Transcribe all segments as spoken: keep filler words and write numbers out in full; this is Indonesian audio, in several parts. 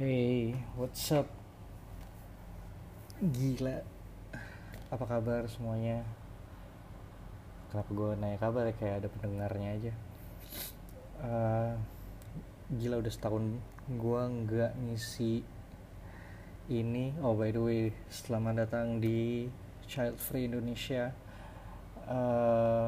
Hey, what's up? Gila, apa kabar semuanya? Kenapa gue nanya kabar ya? Kayak ada pendengarnya aja. Eh, Gila udah setahun gue nggak ngisi ini. Oh by the way, selamat datang di Child Free Indonesia. Eh,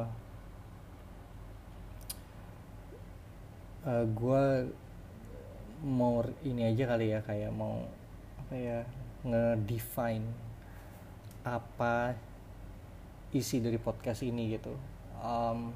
eh, gue mau ini aja kali ya, kayak mau apa ya, ngedefine apa isi dari podcast ini gitu. Um,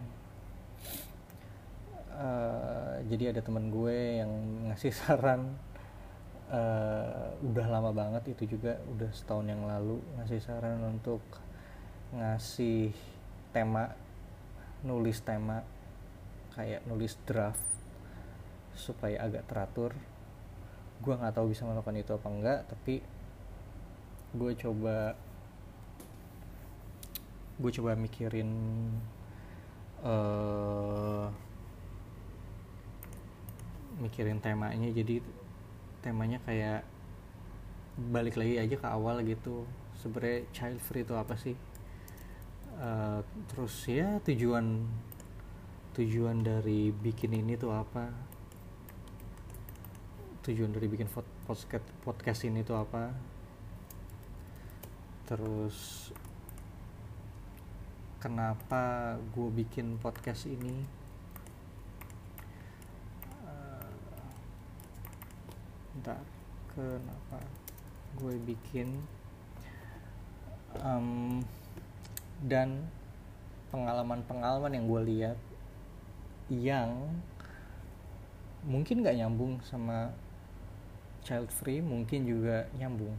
uh, jadi ada teman gue yang ngasih saran, uh, udah lama banget, itu juga udah setahun yang lalu, ngasih saran untuk ngasih tema, nulis tema, kayak nulis draft supaya agak teratur. Gue nggak tahu bisa melakukan itu apa enggak, tapi gue coba gue coba mikirin uh, mikirin temanya. Jadi temanya kayak balik lagi aja ke awal gitu. Sebenarnya child free itu apa sih? Uh, terus ya tujuan tujuan dari bikin ini tuh apa? Tujuan dari bikin podcast podcast ini tuh apa? Terus kenapa gue bikin podcast ini? Uh, Bentar, kenapa gue bikin? Um, dan pengalaman-pengalaman yang gue lihat yang mungkin gak nyambung sama child free, mungkin juga nyambung.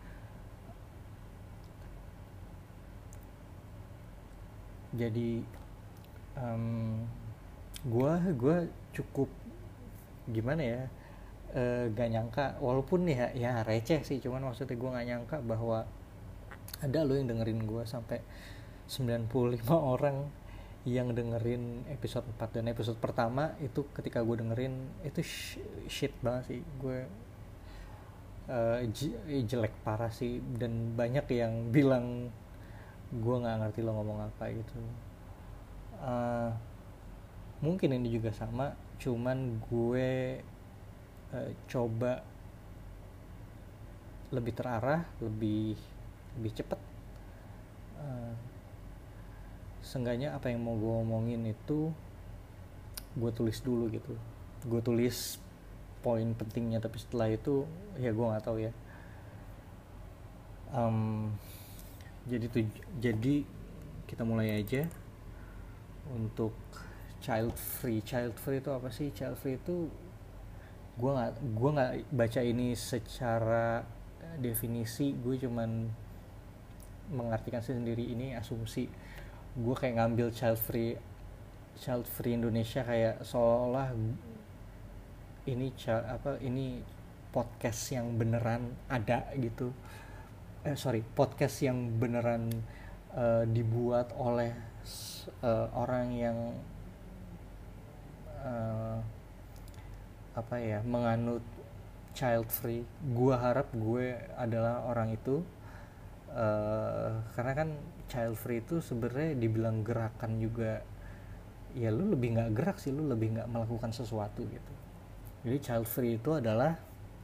Jadi um, gue gue cukup gimana ya, uh, gak nyangka, walaupun ya ya receh sih, cuman maksudnya gue gak nyangka bahwa ada lo yang dengerin gue sampai sembilan puluh lima orang yang dengerin episode empat. Dan episode pertama itu ketika gue dengerin itu sh- shit banget sih, gue uh, j- jelek parah sih, dan banyak yang bilang gue nggak ngerti lo ngomong apa gitu. Uh, mungkin ini juga sama, cuman gue uh, coba lebih terarah, lebih lebih cepet. Uh, seenggaknya apa yang mau gue omongin itu gue tulis dulu gitu. Gue tulis poin pentingnya, tapi setelah itu ya gue nggak tahu ya. Um, jadi tuj jadi kita mulai aja untuk child free. Child free itu apa sih? Child free itu gue nggak gue nggak baca ini secara definisi, gue cuman mengartikan sendiri, ini asumsi. Gue kayak ngambil child free child free Indonesia kayak seolah ini apa ini podcast yang beneran ada gitu. Eh sorry, podcast yang beneran uh, dibuat oleh uh, orang yang uh, apa ya, menganut child free. Gue harap gue adalah orang itu, uh, karena kan child free itu sebenarnya dibilang gerakan juga, ya lu lebih nggak gerak sih, lu lebih nggak melakukan sesuatu gitu. Jadi child free itu adalah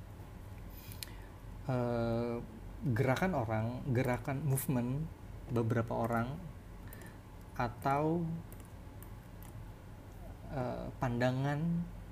uh, gerakan orang, gerakan movement beberapa orang, atau uh, pandangan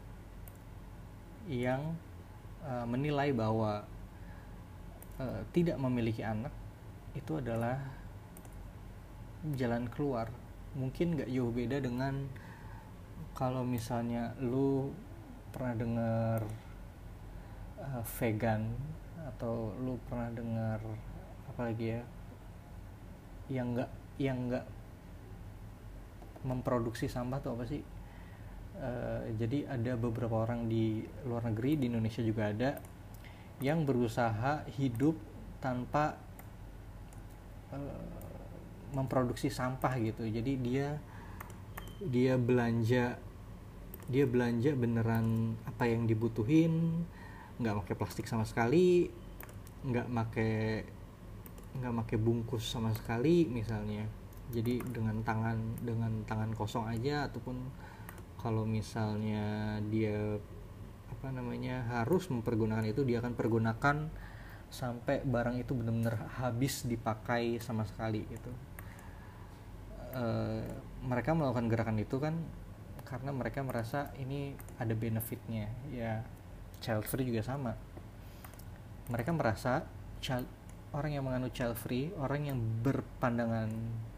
yang uh, menilai bahwa uh, tidak memiliki anak itu adalah jalan keluar. Mungkin gak jauh beda dengan kalau misalnya lu pernah dengar uh, vegan, atau lu pernah dengar apa lagi ya, yang nggak yang nggak memproduksi sampah tuh apa sih? Uh, jadi ada beberapa orang di luar negeri, di Indonesia juga ada, yang berusaha hidup tanpa uh, memproduksi sampah gitu. Jadi dia dia belanja dia belanja beneran apa yang dibutuhin, nggak pakai plastik sama sekali, nggak pakai nggak pakai bungkus sama sekali misalnya. Jadi dengan tangan dengan tangan kosong aja, ataupun kalau misalnya dia apa namanya harus mempergunakan itu, dia akan pergunakan sampai barang itu benar-benar habis dipakai sama sekali gitu. E, mereka melakukan gerakan itu kan karena mereka merasa ini ada benefitnya. Ya, child free juga sama. Mereka merasa child, orang yang menganut child free, orang yang berpandangan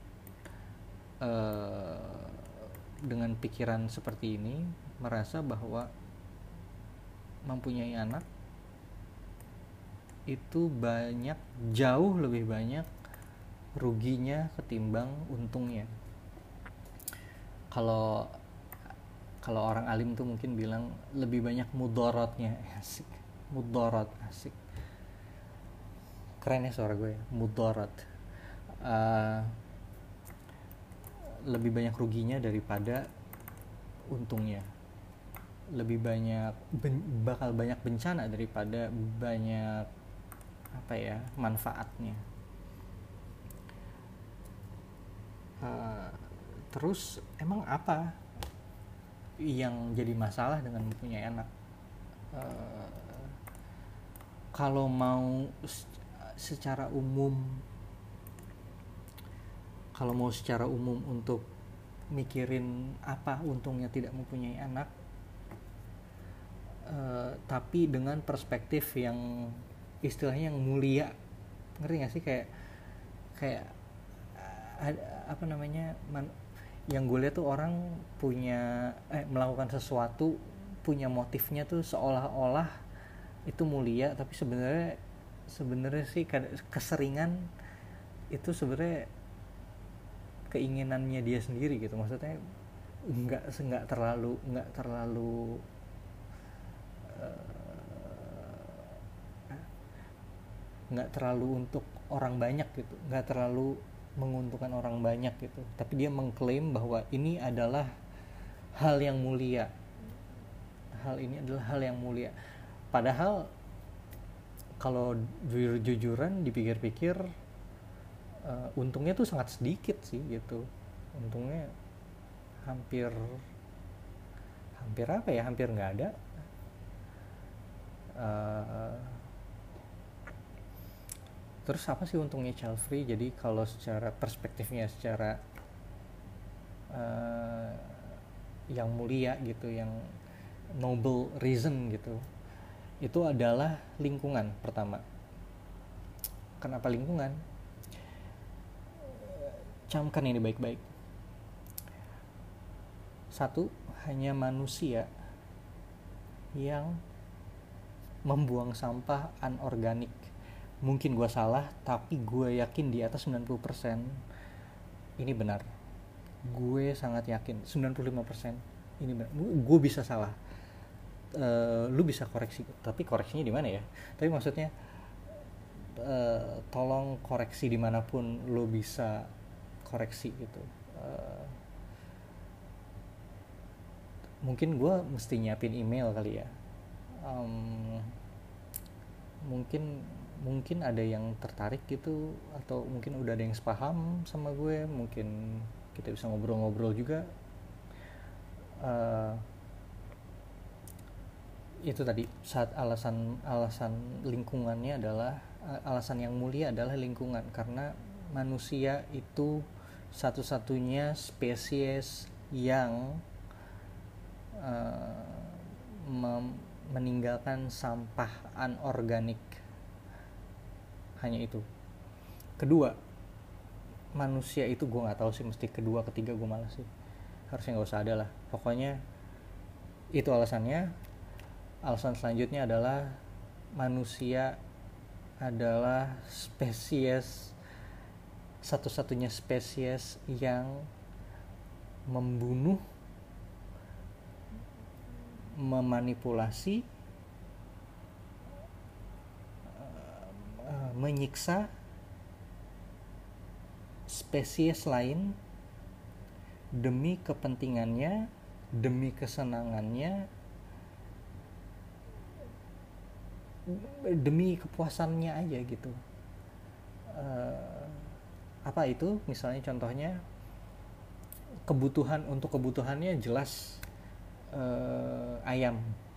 uh, dengan pikiran seperti ini, merasa bahwa mempunyai anak itu banyak, jauh lebih banyak ruginya ketimbang untungnya. Kalau kalau orang alim tuh mungkin bilang lebih banyak mudorotnya. Asik, mudorot, asik. Keren ya suara gue ya, mudorot. Uh, lebih banyak ruginya daripada untungnya. Lebih banyak ben, bakal banyak bencana daripada banyak apa ya manfaatnya. Uh, terus emang apa yang jadi masalah dengan mempunyai anak? Uh, kalau mau secara umum kalau mau secara umum untuk mikirin apa untungnya tidak mempunyai anak, uh, tapi dengan perspektif yang istilahnya yang mulia, ngerti nggak sih, kayak kayak uh, apa namanya man, yang gue lihat tuh orang punya eh melakukan sesuatu punya motifnya tuh seolah-olah itu mulia, tapi sebenarnya sebenarnya sih keseringan itu sebenarnya keinginannya dia sendiri gitu. Maksudnya nggak nggak terlalu nggak terlalu nggak uh, terlalu untuk orang banyak gitu, nggak terlalu menguntungkan orang banyak gitu, tapi dia mengklaim bahwa ini adalah hal yang mulia, hal ini adalah hal yang mulia, padahal kalau jujuran dipikir-pikir uh, untungnya tuh sangat sedikit sih gitu. Untungnya hampir hampir apa ya hampir nggak ada. Uh, terus apa sih untungnya child free? Jadi kalau secara perspektifnya secara uh, yang mulia gitu, yang noble reason gitu, itu adalah lingkungan pertama. Kenapa lingkungan? Camkan ini baik-baik. Satu, hanya manusia yang membuang sampah anorganik. Mungkin gue salah, tapi gue yakin di atas sembilan puluh persen ini benar. Gue sangat yakin sembilan puluh lima persen ini benar. Gue bisa salah. Uh, lu bisa koreksi, tapi koreksinya di mana ya? Tapi maksudnya uh, tolong koreksi dimanapun lu bisa koreksi gitu. Uh, mungkin gue mesti nyiapin email kali ya. Um, mungkin mungkin ada yang tertarik gitu, atau mungkin udah ada yang sepaham sama gue. Mungkin kita bisa ngobrol-ngobrol juga. Uh, itu tadi saat alasan alasan lingkungannya adalah alasan yang mulia adalah lingkungan, karena manusia itu satu-satunya spesies yang uh, mem- meninggalkan sampah anorganik, hanya itu. Kedua, manusia itu gue nggak tahu sih, mesti kedua ketiga gue malas sih, harusnya nggak usah ada lah, pokoknya itu alasannya. Alasan selanjutnya adalah manusia adalah spesies satu-satunya spesies yang membunuh, memanipulasi, menyiksa spesies lain demi kepentingannya, demi kesenangannya, demi kepuasannya aja gitu. Uh, apa itu? Misalnya contohnya kebutuhan untuk kebutuhannya jelas uh, ayam.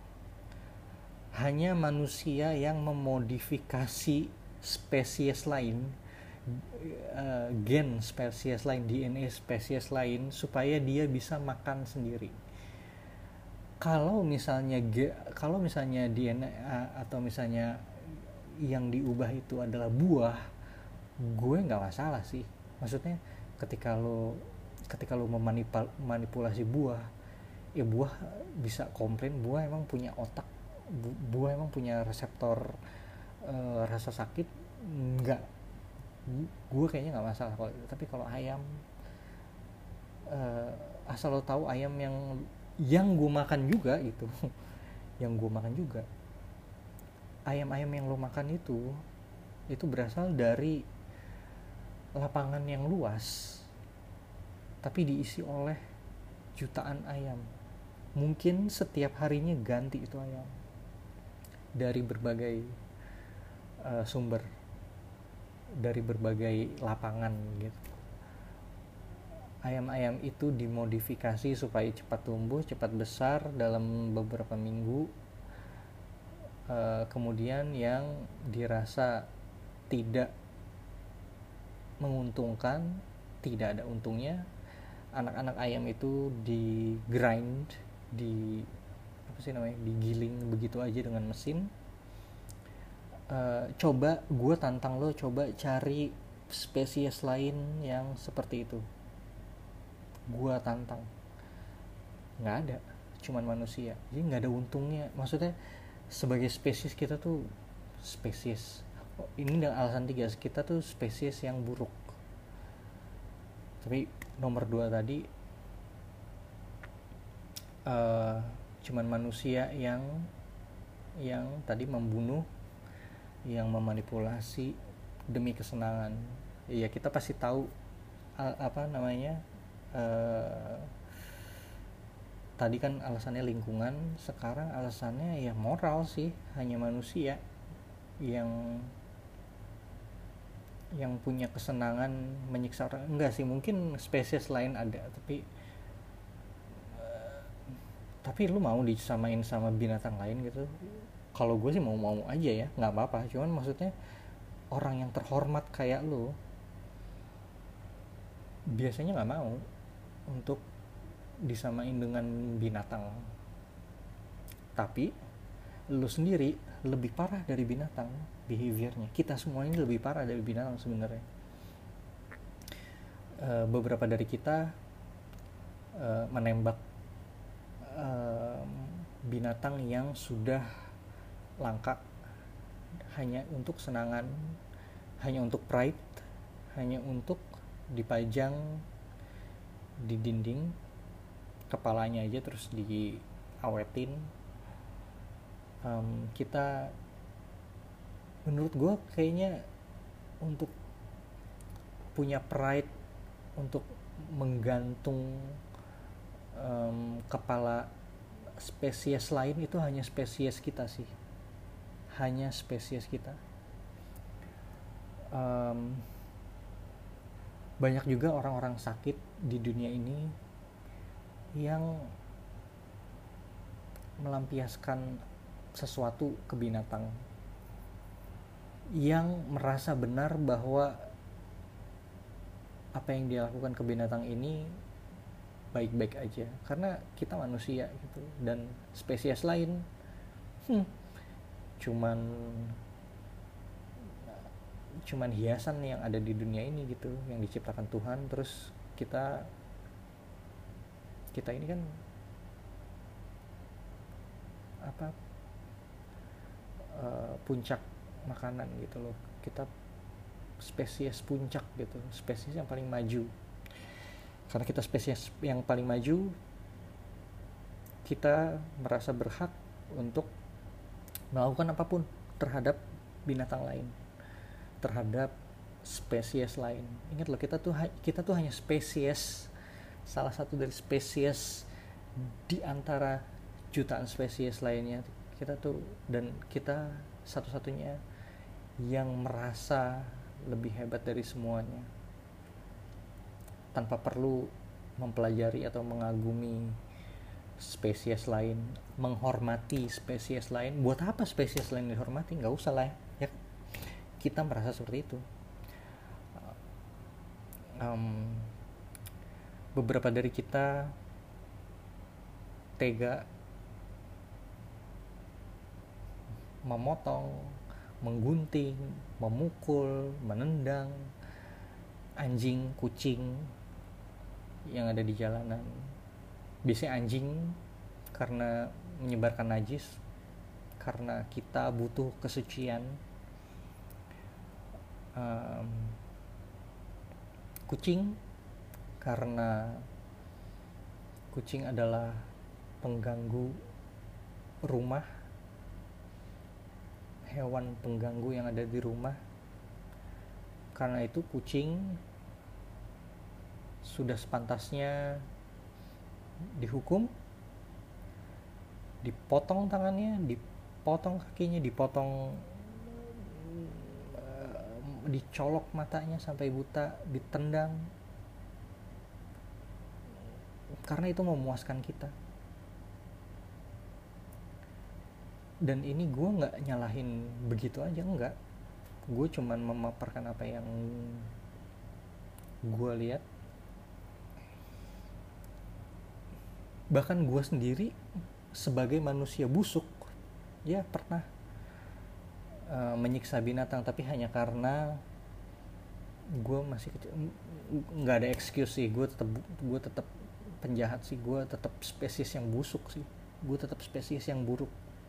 Hanya manusia yang memodifikasi spesies lain, uh, gen spesies lain, D N A spesies lain supaya dia bisa makan sendiri. Kalau misalnya kalau misalnya D N A atau misalnya yang diubah itu adalah buah, gue nggak masalah sih. Maksudnya ketika lo ketika lo memanipulasi buah, ya buah bisa komplain, buah emang punya otak, bu- buah emang punya reseptor uh, rasa sakit, nggak, gue kayaknya nggak masalah kalau itu. Tapi kalau ayam, uh, asal lo tahu ayam yang yang gue makan juga itu yang gue makan juga ayam-ayam yang lo makan itu itu berasal dari lapangan yang luas tapi diisi oleh jutaan ayam. Mungkin setiap harinya ganti itu ayam dari berbagai uh, sumber, dari berbagai lapangan gitu. Ayam-ayam itu dimodifikasi supaya cepat tumbuh, cepat besar dalam beberapa minggu. Uh, kemudian yang dirasa tidak menguntungkan, tidak ada untungnya, anak-anak ayam itu di grind, di apa sih namanya, digiling begitu aja dengan mesin. Uh, coba, gue tantang lo, coba cari spesies lain yang seperti itu. Gua tantang, nggak ada, cuman manusia. Jadi nggak ada untungnya. Maksudnya sebagai spesies kita tuh spesies, oh, ini dengan alasan tiga, kita tuh spesies yang buruk. Tapi nomor dua tadi uh, cuman manusia yang yang tadi membunuh, yang memanipulasi demi kesenangan. Ya kita pasti tahu uh, apa namanya. Uh, tadi kan alasannya lingkungan, sekarang alasannya ya moral sih. Hanya manusia yang yang punya kesenangan menyiksa orang. Enggak sih, mungkin spesies lain ada, tapi uh, tapi lu mau disamain sama binatang lain gitu? Kalau gue sih mau-mau aja ya, nggak apa-apa. Cuman maksudnya orang yang terhormat kayak lu biasanya nggak mau untuk disamain dengan binatang. Tapi lu sendiri lebih parah dari binatang behaviornya. Kita semua ini lebih parah dari binatang sebenarnya. E, beberapa dari kita e, menembak e, binatang yang sudah langka hanya untuk senangan, hanya untuk pride, hanya untuk dipajang di dinding kepalanya aja terus diawetin. Um, kita menurut gue kayaknya untuk punya pride, untuk menggantung um, kepala spesies lain, itu hanya spesies kita sih, hanya spesies kita. Um, banyak juga orang-orang sakit di dunia ini yang melampiaskan sesuatu ke binatang, yang merasa benar bahwa apa yang dia lakukan ke binatang ini baik-baik aja karena kita manusia gitu, dan spesies lain hmm, cuman cuman hiasan yang ada di dunia ini gitu, yang diciptakan Tuhan. Terus kita kita ini kan apa uh, puncak makanan gitu loh, kita spesies puncak gitu, spesies yang paling maju. Karena kita spesies yang paling maju, kita merasa berhak untuk melakukan apapun terhadap binatang lain, terhadap spesies lain. Ingat loh, kita tuh kita tuh hanya spesies, salah satu dari spesies di antara jutaan spesies lainnya. Kita tuh, dan kita satu-satunya yang merasa lebih hebat dari semuanya tanpa perlu mempelajari atau mengagumi spesies lain, menghormati spesies lain. Buat apa spesies lain dihormati? Nggak usah lah ya. Kita merasa seperti itu. um, beberapa dari kita tega memotong, menggunting, memukul, menendang anjing, kucing yang ada di jalanan. Biasanya anjing karena menyebarkan najis, karena kita butuh kesucian. um, kucing karena kucing adalah pengganggu rumah, hewan pengganggu yang ada di rumah. Karena itu kucing sudah sepantasnya dihukum, dipotong tangannya, dipotong kakinya, dipotong, dicolok matanya sampai buta, ditendang, karena itu memuaskan kita. Dan ini gue nggak nyalahin begitu aja, enggak. Gue cuman memaparkan apa yang gue lihat. Bahkan gue sendiri sebagai manusia busuk ya pernah uh, menyiksa binatang, tapi hanya karena gue masih kecil. Nggak ada excuse sih, gue tetap gue tetap penjahat sih, gue tetap spesies yang busuk sih, gue tetap spesies yang buruk.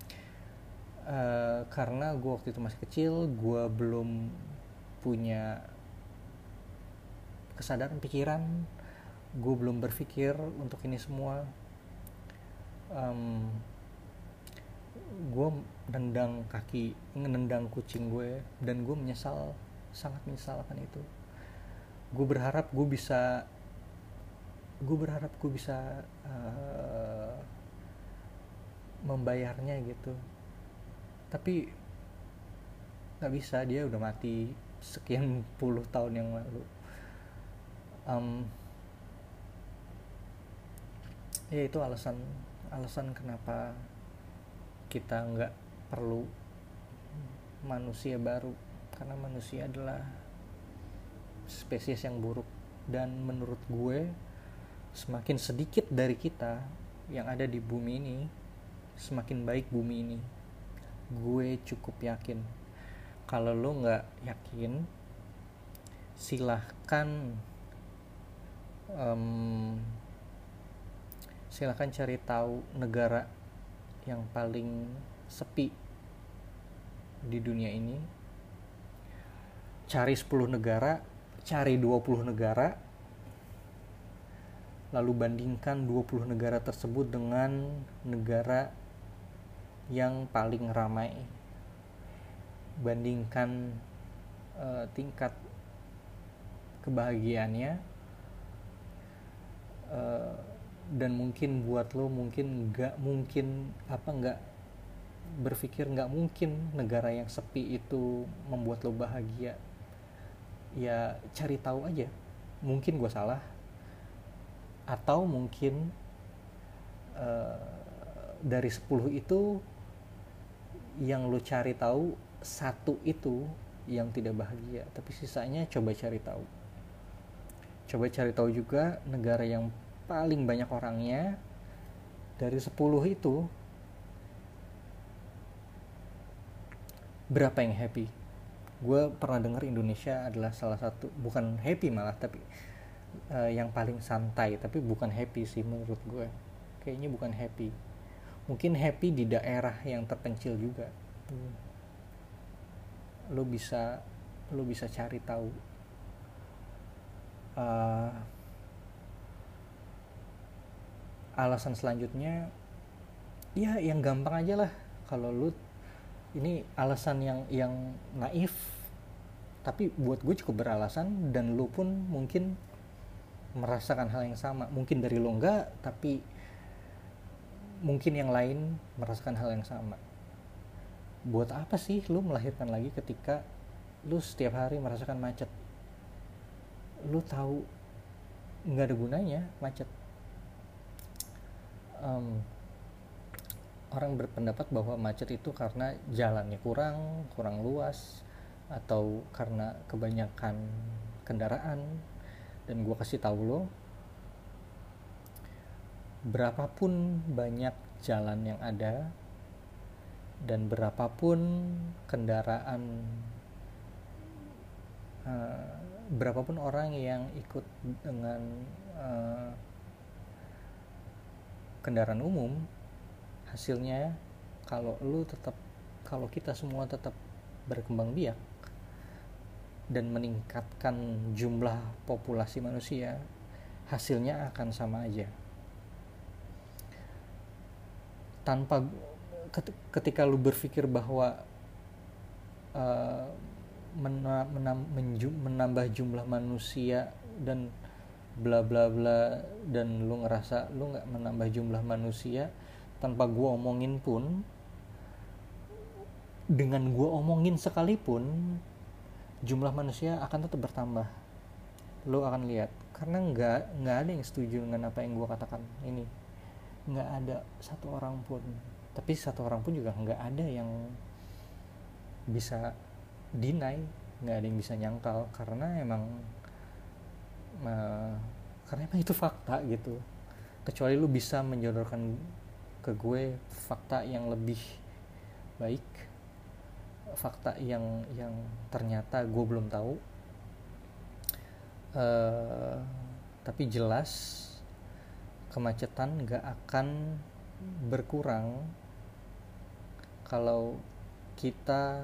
Uh, karena gue waktu itu masih kecil, gue belum punya kesadaran pikiran, gue belum berpikir untuk ini semua. um, gue nendang kaki, nendang kucing gue, dan gue menyesal, sangat menyesal akan itu. Gue berharap gue bisa gue berharap gue bisa uh, membayarnya gitu, tapi nggak bisa, dia udah mati sekian puluh tahun yang lalu. um, ya itu alasan alasan kenapa kita nggak perlu manusia baru, karena manusia adalah spesies yang buruk. Dan menurut gue semakin sedikit dari kita yang ada di bumi ini, semakin baik bumi ini. Gue cukup yakin. Kalau lo nggak yakin, silahkan um, silahkan cari tahu negara yang paling sepi di dunia ini. Cari sepuluh negara, cari dua puluh negara, lalu bandingkan dua puluh negara tersebut dengan negara yang paling ramai. Bandingkan uh, tingkat kebahagiaannya, uh, dan mungkin buat lo mungkin nggak mungkin apa nggak berpikir nggak mungkin negara yang sepi itu membuat lo bahagia. Ya cari tahu aja, mungkin gue salah, atau mungkin uh, dari sepuluh itu yang lo cari tahu satu itu yang tidak bahagia, tapi sisanya coba cari tahu. Coba cari tahu juga negara yang paling banyak orangnya, dari sepuluh itu berapa yang happy. Gue pernah dengar Indonesia adalah salah satu, bukan happy malah, tapi uh, yang paling santai. Tapi bukan happy sih menurut gue, kayaknya bukan happy. Mungkin happy di daerah yang terpencil juga. hmm. lo bisa lo bisa cari tahu. uh, alasan selanjutnya ya yang gampang aja lah. Kalau lo ini alasan yang yang naif, tapi buat gue cukup beralasan, dan lo pun mungkin merasakan hal yang sama. Mungkin dari lo enggak, tapi mungkin yang lain merasakan hal yang sama. buat apa sih lu melahirkan lagi ketika lu setiap hari merasakan macet? Lu tahu nggak ada gunanya macet. um, Orang berpendapat bahwa macet itu karena jalannya kurang kurang luas atau karena kebanyakan kendaraan. Dan gue kasih tahu lo, berapapun banyak jalan yang ada dan berapapun kendaraan, uh, berapapun orang yang ikut dengan uh, kendaraan umum, hasilnya kalau lu tetap kalau kita semua tetap berkembang biak dan meningkatkan jumlah populasi manusia, hasilnya akan sama aja. Tanpa ketika lu berpikir bahwa uh, mena, menam, menju, menambah jumlah manusia dan bla bla bla, dan lu ngerasa lu nggak menambah jumlah manusia, tanpa gua omongin pun, dengan gua omongin sekalipun, jumlah manusia akan tetap bertambah. Lo akan lihat, karena nggak nggak ada yang setuju dengan apa yang gue katakan ini, nggak ada satu orang pun. Tapi satu orang pun juga nggak ada yang bisa deny, nggak ada yang bisa nyangkal, karena emang uh, karena emang itu fakta gitu. Kecuali lu bisa menjodohkan ke gue fakta yang lebih baik, fakta yang yang ternyata gue belum tahu, uh, tapi jelas kemacetan gak akan berkurang kalau kita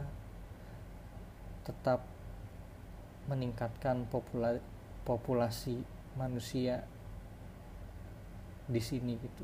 tetap meningkatkan popula- populasi manusia di sini gitu.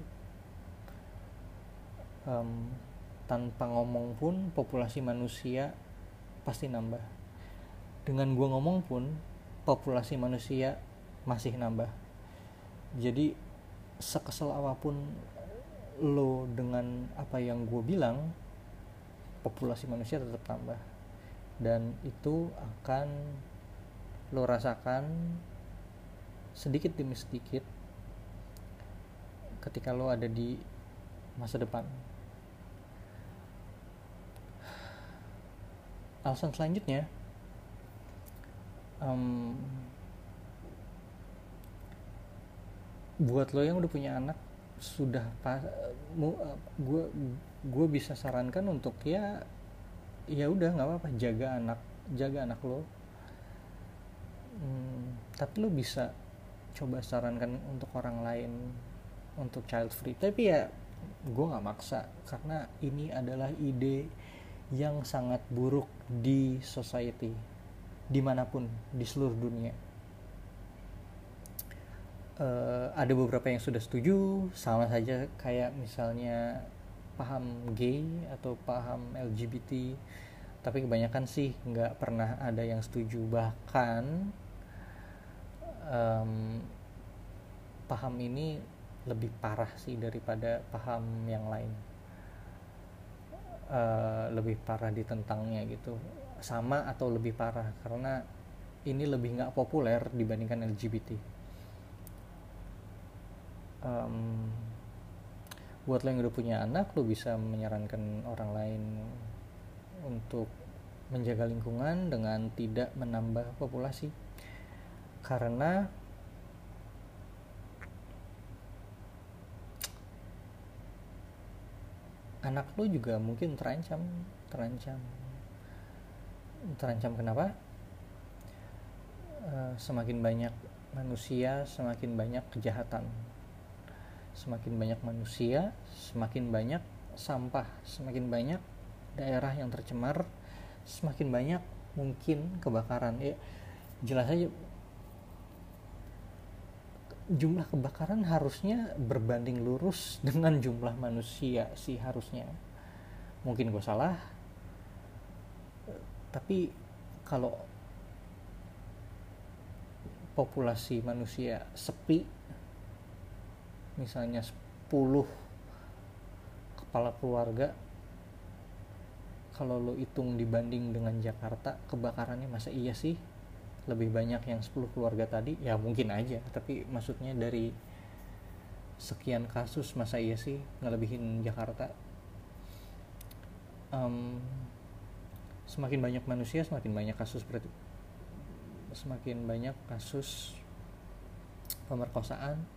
Um, tanpa ngomong pun populasi manusia pasti nambah. Dengan gue ngomong pun populasi manusia masih nambah. Jadi sekesel apapun lo dengan apa yang gue bilang, populasi manusia tetap tambah. Dan itu akan lo rasakan sedikit demi sedikit ketika lo ada di masa depan. Alasan selanjutnya, um, buat lo yang udah punya anak, sudah pas, gue gue bisa sarankan untuk ya ya udah nggak apa-apa, jaga anak jaga anak lo. Hmm, tapi lo bisa coba sarankan untuk orang lain untuk child free. Tapi ya gue nggak maksa, karena ini adalah ide yang sangat buruk di society dimanapun di seluruh dunia. Uh, ada beberapa yang sudah setuju, sama saja kayak misalnya paham gay atau paham L G B T, tapi kebanyakan sih nggak pernah ada yang setuju. Bahkan um, paham ini lebih parah sih daripada paham yang lain. Uh, lebih parah ditentangnya gitu, sama atau lebih parah, karena ini lebih nggak populer dibandingkan L G B T. Um, buat lo yang udah punya anak, lo bisa menyarankan orang lain untuk menjaga lingkungan dengan tidak menambah populasi, karena anak lo juga mungkin terancam terancam terancam kenapa? Uh, semakin banyak manusia, semakin banyak kejahatan. Semakin banyak manusia, semakin banyak sampah, semakin banyak daerah yang tercemar, semakin banyak mungkin kebakaran. Ya, jelas aja jumlah kebakaran harusnya berbanding lurus dengan jumlah manusia sih harusnya. Mungkin gue salah, tapi kalau populasi manusia sepi, misalnya sepuluh kepala keluarga kalau lo hitung dibanding dengan Jakarta kebakarannya, masa iya sih lebih banyak yang sepuluh keluarga tadi? Ya mungkin aja, tapi maksudnya dari sekian kasus masa iya sih ngelebihin Jakarta? um, Semakin banyak manusia semakin banyak kasus, berarti semakin banyak kasus pemerkosaan.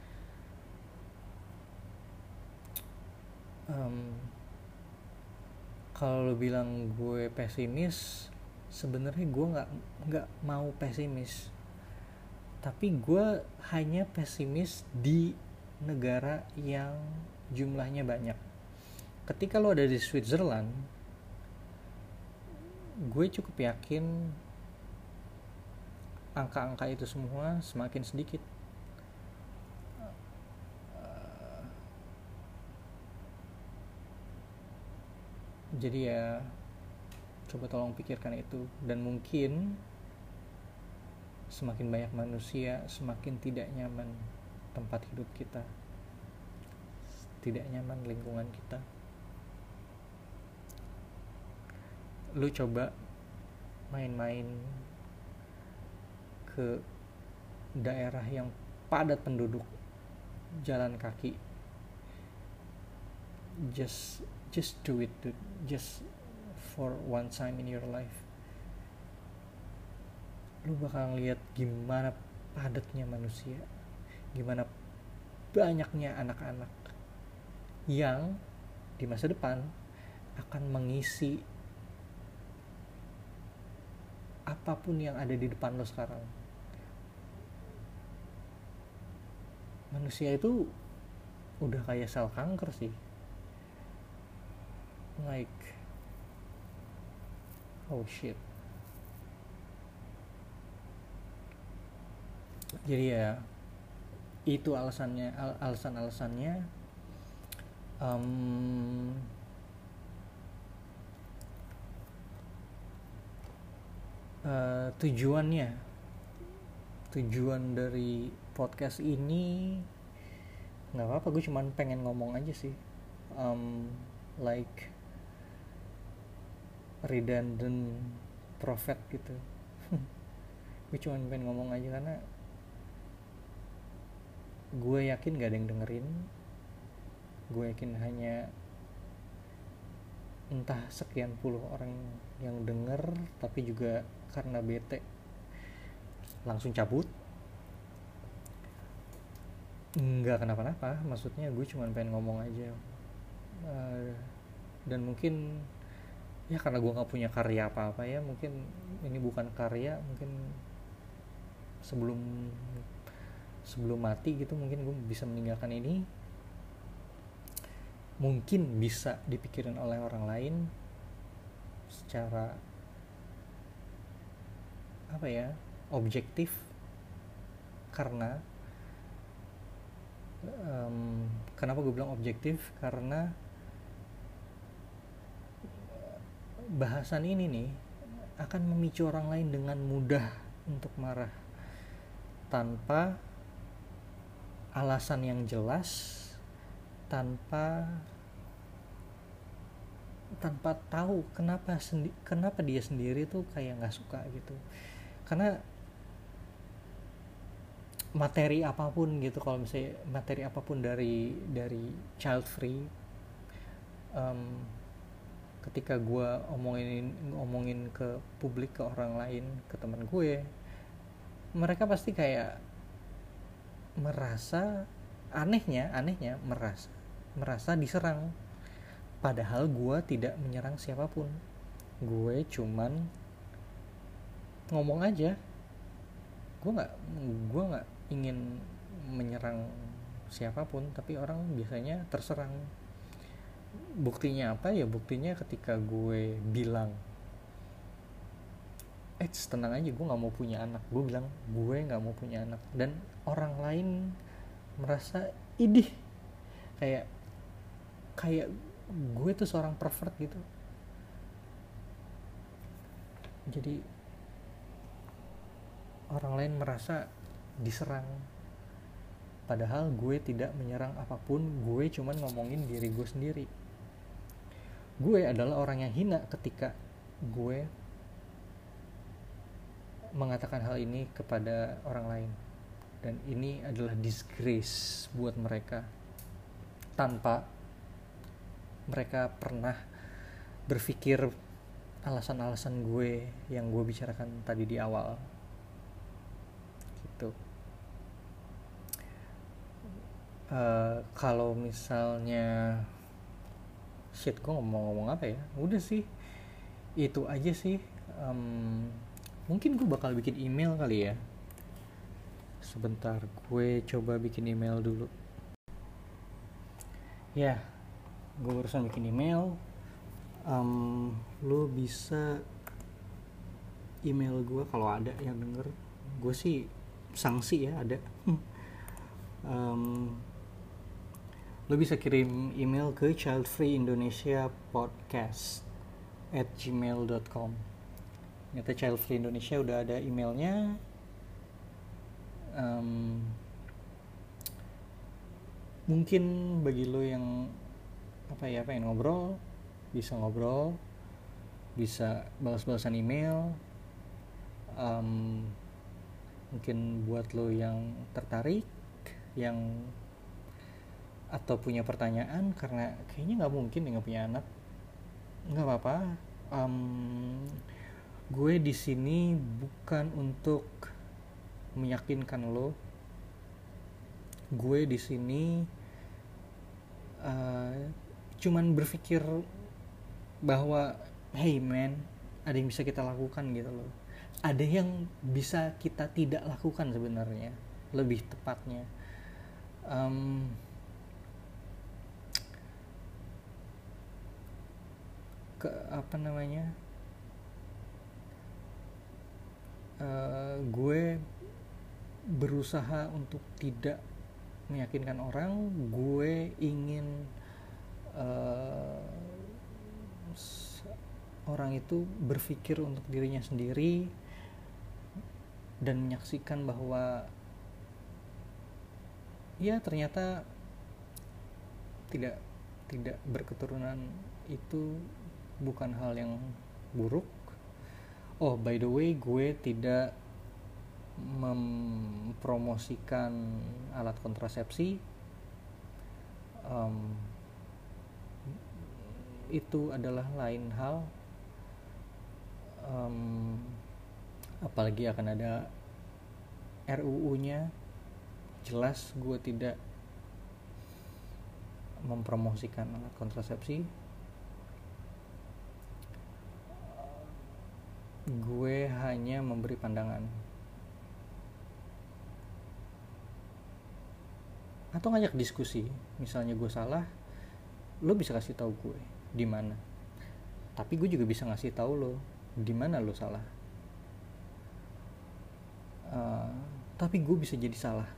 um, Kalau lo bilang gue pesimis, sebenarnya gue nggak nggak mau pesimis, tapi gue hanya pesimis di negara yang jumlahnya banyak. Ketika lo ada di Switzerland, gue cukup yakin angka-angka itu semua semakin sedikit. Jadi ya coba tolong pikirkan itu. Dan mungkin semakin banyak manusia, semakin tidak nyaman tempat hidup kita, tidak nyaman lingkungan kita. Lu coba main-main ke daerah yang padat penduduk, jalan kaki, just just do it, dude. Just for one time in your life, lu bakal ngeliat gimana padatnya manusia, gimana banyaknya anak-anak yang di masa depan akan mengisi apapun yang ada di depan lo sekarang. Manusia itu udah kayak sel kanker sih, like oh shit. Jadi ya itu alasannya, al- alasan-alasannya. um, uh, tujuannya tujuan dari podcast ini nggak apa-apa, gue cuman pengen ngomong aja sih, um, like redundant prophet gitu. Gue cuma pengen ngomong aja karena gue yakin gak ada yang dengerin. Gue yakin hanya entah sekian puluh orang yang denger, tapi juga karena bete langsung cabut. Nggak kenapa-napa, maksudnya gue cuma pengen ngomong aja. Uh, dan mungkin ya karena gue nggak punya karya apa-apa ya, mungkin ini bukan karya, mungkin sebelum sebelum mati gitu mungkin gue bisa meninggalkan ini, mungkin bisa dipikirin oleh orang lain secara apa ya, objektif. Karena um, kenapa gue bilang objektif, karena bahasan ini nih akan memicu orang lain dengan mudah untuk marah tanpa alasan yang jelas, tanpa tanpa tahu kenapa sendi- kenapa dia sendiri tuh kayak nggak suka gitu. Karena materi apapun gitu, kalau misalnya materi apapun dari dari child free, um, ketika gue omongin ngomongin ke publik, ke orang lain, ke teman gue, mereka pasti kayak merasa anehnya anehnya merasa merasa diserang, padahal gue tidak menyerang siapapun. Gue cuman ngomong aja. Gue nggak gue nggak ingin menyerang siapapun, tapi orang biasanya terserang. Buktinya apa ya? Buktinya ketika gue bilang, eh tenang aja, gue nggak mau punya anak. Gue bilang gue nggak mau punya anak, dan orang lain merasa idih, kayak kayak gue tuh seorang pervert gitu. Jadi orang lain merasa diserang, padahal gue tidak menyerang apapun. Gue cuman ngomongin diri gue sendiri. gue adalah orang yang hina ketika gue mengatakan hal ini kepada orang lain, dan ini adalah disgrace buat mereka tanpa mereka pernah berpikir alasan-alasan gue yang gue bicarakan tadi di awal gitu. Uh, kalau misalnya shit, gue ngomong-ngomong apa ya, udah sih itu aja sih. um, mungkin gue bakal bikin email kali ya. Sebentar, gue coba bikin email dulu ya. Gue barusan bikin email. um, lo bisa email gue kalau ada yang denger. Gue sih sanksi ya ada. um, Lo bisa kirim email ke childfreeindonesiapodcast at gmail dot com. Ternyata Child Free Indonesia udah ada emailnya. Um, mungkin bagi lo yang apa ya pengen ngobrol, bisa ngobrol, bisa balas-balasan email. Um, mungkin buat lo yang tertarik, yang atau punya pertanyaan, karena kayaknya nggak mungkin nggak punya anak, nggak apa-apa. Um, gue di sini bukan untuk meyakinkan lo. Gue di sini uh, cuman berpikir bahwa hey man, ada yang bisa kita lakukan gitu loh. Ada yang bisa kita tidak lakukan sebenarnya, lebih tepatnya. Um, ke apa namanya uh, gue berusaha untuk tidak meyakinkan orang. Gue ingin uh, orang itu berpikir untuk dirinya sendiri dan menyaksikan bahwa ya ternyata tidak tidak berketurunan itu bukan hal yang buruk. Oh, by the way, gue tidak mempromosikan alat kontrasepsi. Um, itu adalah lain hal. Um, apalagi akan ada R U U-nya. Jelas gue tidak mempromosikan alat kontrasepsi. Gue hanya memberi pandangan atau ngajak diskusi. Misalnya gue salah, lo bisa kasih tahu gue di mana, tapi gue juga bisa ngasih tahu lo di mana lo salah. Uh, tapi gue bisa jadi salah.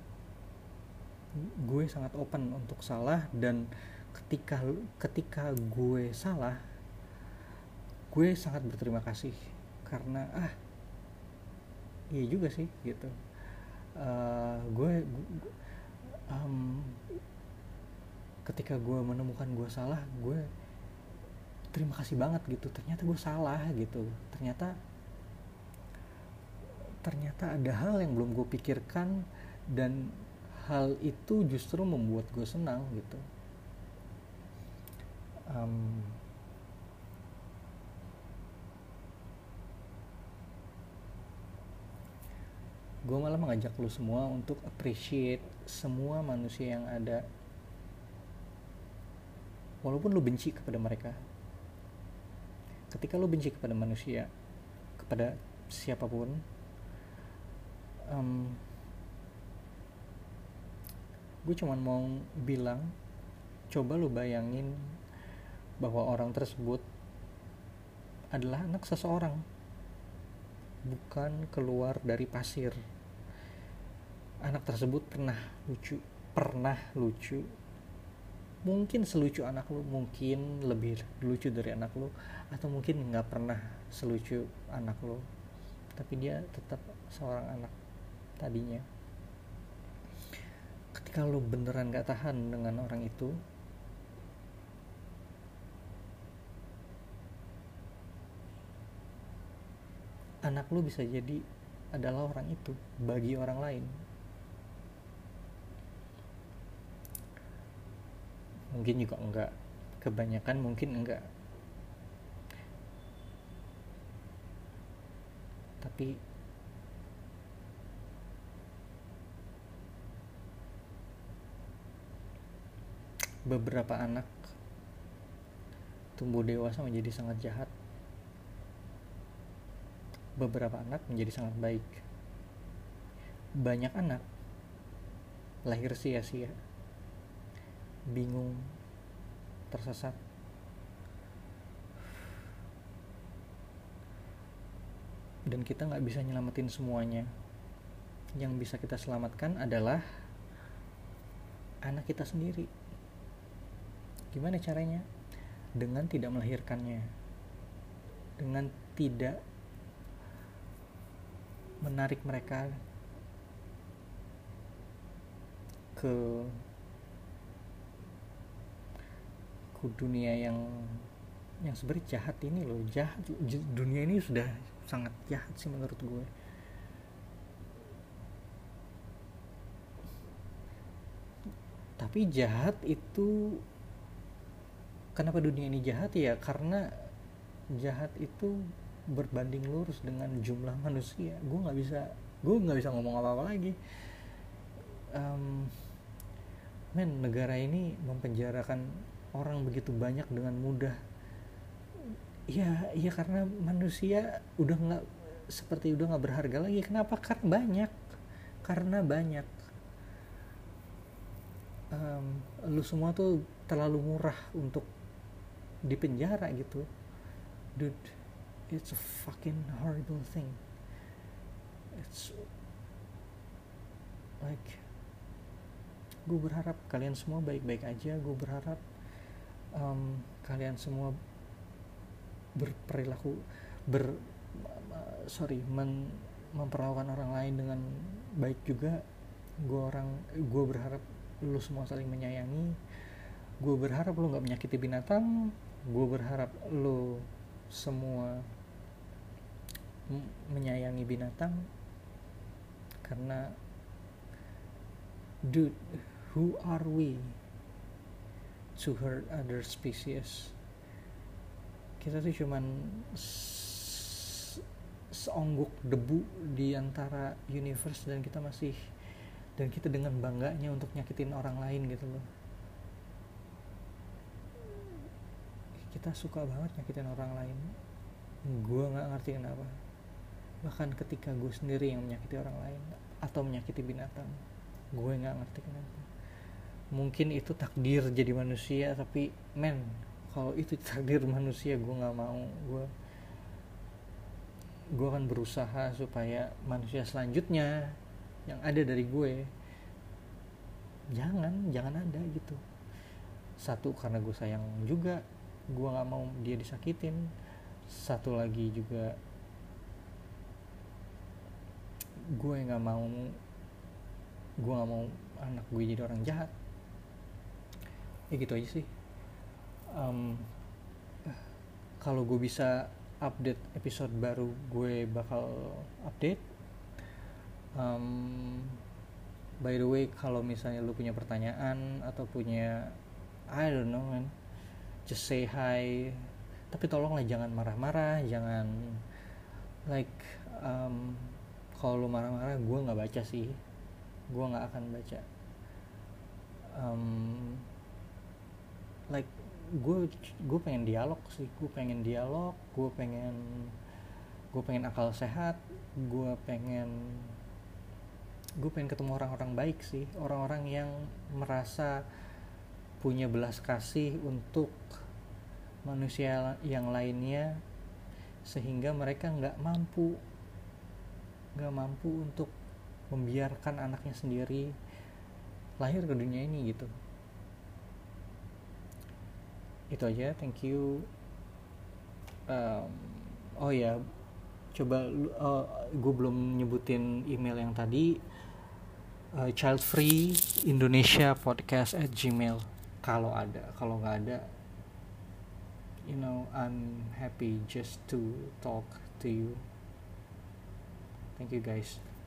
Gue sangat open untuk salah, dan ketika ketika gue salah, gue sangat berterima kasih karena ah iya juga sih gitu. Uh, gue, gue um, ketika gue menemukan gue salah, gue terima kasih banget gitu. Ternyata gue salah gitu. Ternyata ternyata ada hal yang belum gue pikirkan, dan hal itu justru membuat gue senang gitu. Um, gue malah mengajak lo semua untuk appreciate semua manusia yang ada, walaupun lo benci kepada mereka. Ketika lo benci kepada manusia, kepada siapapun, um, gue cuma mau bilang, coba lo bayangin bahwa orang tersebut adalah anak seseorang, bukan keluar dari pasir. Anak tersebut pernah lucu, pernah lucu, mungkin selucu anak lu, mungkin lebih lucu dari anak lu, atau mungkin nggak pernah selucu anak lu, tapi dia tetap seorang anak tadinya. Ketika lu beneran nggak tahan dengan orang itu, anak lu bisa jadi adalah orang itu bagi orang lain. Mungkin juga enggak, kebanyakan mungkin enggak, tapi beberapa anak tumbuh dewasa menjadi sangat jahat, beberapa anak menjadi sangat baik. Banyak anak lahir sia-sia, bingung, tersesat. Dan kita nggak bisa nyelamatin semuanya. Yang bisa kita selamatkan adalah anak kita sendiri. Gimana caranya? Dengan tidak melahirkannya, dengan tidak menarik mereka ke ke dunia yang yang sebenarnya jahat ini loh. Jahat, dunia ini sudah sangat jahat sih menurut gue. Tapi jahat itu, kenapa dunia ini jahat ya? Karena jahat itu berbanding lurus dengan jumlah manusia. Gue nggak bisa, gue nggak bisa ngomong apa-apa lagi. Um, men, negara ini mempenjarakan orang begitu banyak dengan mudah. Ya, ya karena manusia udah nggak seperti udah nggak berharga lagi. Kenapa? Karena banyak, karena banyak. Um, lu semua tuh terlalu murah untuk di penjara gitu. Dude, it's a fucking horrible thing. It's like, gue berharap kalian semua baik-baik aja. Gue berharap um, kalian semua berperilaku ber sorry men, memperlakukan orang lain dengan baik juga. Gue orang gue berharap lu semua saling menyayangi. Gue berharap lu gak menyakiti binatang. Gue berharap lu semua m- menyayangi binatang. Karena dude, who are we to hurt other species? Kita tuh cuman se- seonggok debu di antara universe, dan kita masih dan kita dengan bangganya untuk nyakitin orang lain gitu loh. Kita suka banget nyakitin orang lain. Gue nggak ngerti kenapa. Bahkan ketika gue sendiri yang menyakiti orang lain atau menyakiti binatang, gue nggak ngerti kenapa. Mungkin itu takdir jadi manusia, tapi men, kalau itu takdir manusia, gue nggak mau. Gue gue akan berusaha supaya manusia selanjutnya yang ada dari gue jangan jangan ada gitu. Satu, karena gue sayang juga, gue nggak mau dia disakitin. Satu lagi juga, gue nggak mau gue nggak mau anak gue jadi orang jahat. Ya gitu aja sih. Um, kalau gue bisa update episode baru, gue bakal update. Um, by the way, kalau misalnya lu punya pertanyaan atau punya I don't know man, just say hi. Tapi tolonglah jangan marah-marah, jangan like um, kalau lu marah-marah gue nggak baca sih, gue nggak akan baca. Um, like gue gue pengen dialog sih, gue pengen dialog, gue pengen gue pengen akal sehat, gue pengen gue pengen ketemu orang-orang baik sih, orang-orang yang merasa punya belas kasih untuk manusia yang lainnya, sehingga mereka nggak mampu nggak mampu untuk membiarkan anaknya sendiri lahir ke dunia ini gitu. Itu aja, thank you. Um, oh ya, coba uh, gue belum nyebutin email yang tadi, uh, childfree indonesia podcast at gmail. Kalau ada, kalau nggak ada, you know, I'm happy just to talk to you. thank you guys.